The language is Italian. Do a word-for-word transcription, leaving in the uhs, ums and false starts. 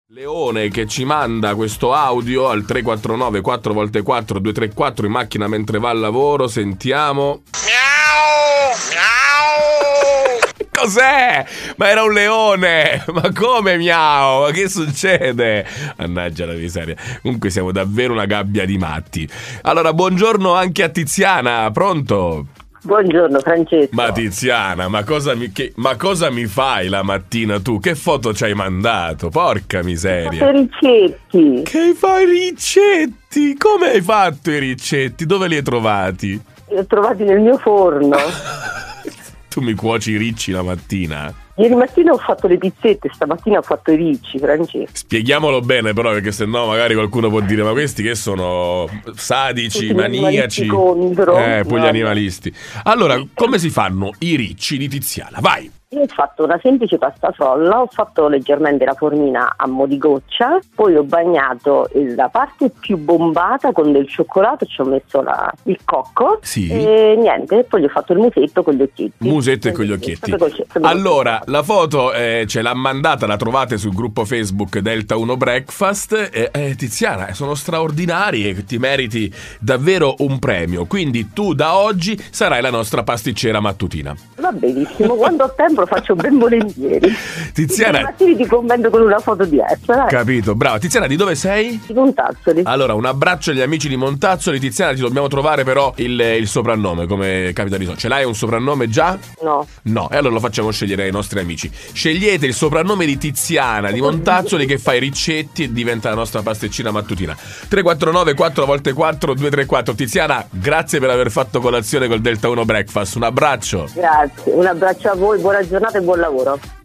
Leone che ci manda questo audio al tre quattro nove quattro volte quattro due tre quattro in macchina mentre va al lavoro. Sentiamo. Miau, miau. Cos'è? Ma era un leone! Ma come miau? Ma che succede? Mannaggia la miseria. Comunque siamo davvero una gabbia di matti. Allora, buongiorno anche a Tiziana, pronto? Buongiorno Francesco. Ma Tiziana, ma cosa mi, che, ma cosa mi fai la mattina tu? Che foto ci hai mandato? Porca miseria. Ho ricetti. Che fai ricetti? Come hai fatto i ricetti? Dove li hai trovati? Li ho trovati nel mio forno. Tu mi cuoci i ricci la mattina? Ieri mattina ho fatto le pizzette, stamattina ho fatto i ricci, Francesco. Spieghiamolo bene però, perché sennò magari qualcuno può dire: ma questi che sono sadici, Tutti maniaci, contro. eh, poi no, gli animalisti. Allora, come si fanno i ricci di Tiziana? Vai! Io ho fatto una semplice pasta frolla, ho fatto leggermente la formina a mo' di goccia, poi ho bagnato la parte più bombata con del cioccolato, ci ho messo la, il cocco sì. E niente, poi gli ho fatto il musetto con gli occhietti. Musetto e con gli occhietti. Allora, la foto eh, ce l'ha mandata, la trovate sul gruppo Facebook Delta uno Breakfast. Eh, eh, Tiziana, sono straordinari e ti meriti davvero un premio. Quindi tu da oggi sarai la nostra pasticcera mattutina. Va benissimo, quando ho tempo lo faccio ben volentieri. Tiziana, mattini ti commento con una foto diversa, dai. Capito, brava. Tiziana, di dove sei? Di Montazzoli. Allora, un abbraccio agli amici di Montazzoli. Tiziana, ti dobbiamo trovare però il, il soprannome, come capita di solito. Ce l'hai un soprannome già? No. No, e allora lo facciamo scegliere ai nostri amici. Scegliete il soprannome di Tiziana di Montazzoli, che fa i ricetti e diventa la nostra pasticcina mattutina. tre quattro nove quattro volte quattro due tre quattro. Tiziana, grazie per aver fatto colazione col Delta uno Breakfast. Un abbraccio. Grazie, un abbraccio a voi, buona giornata e buon lavoro.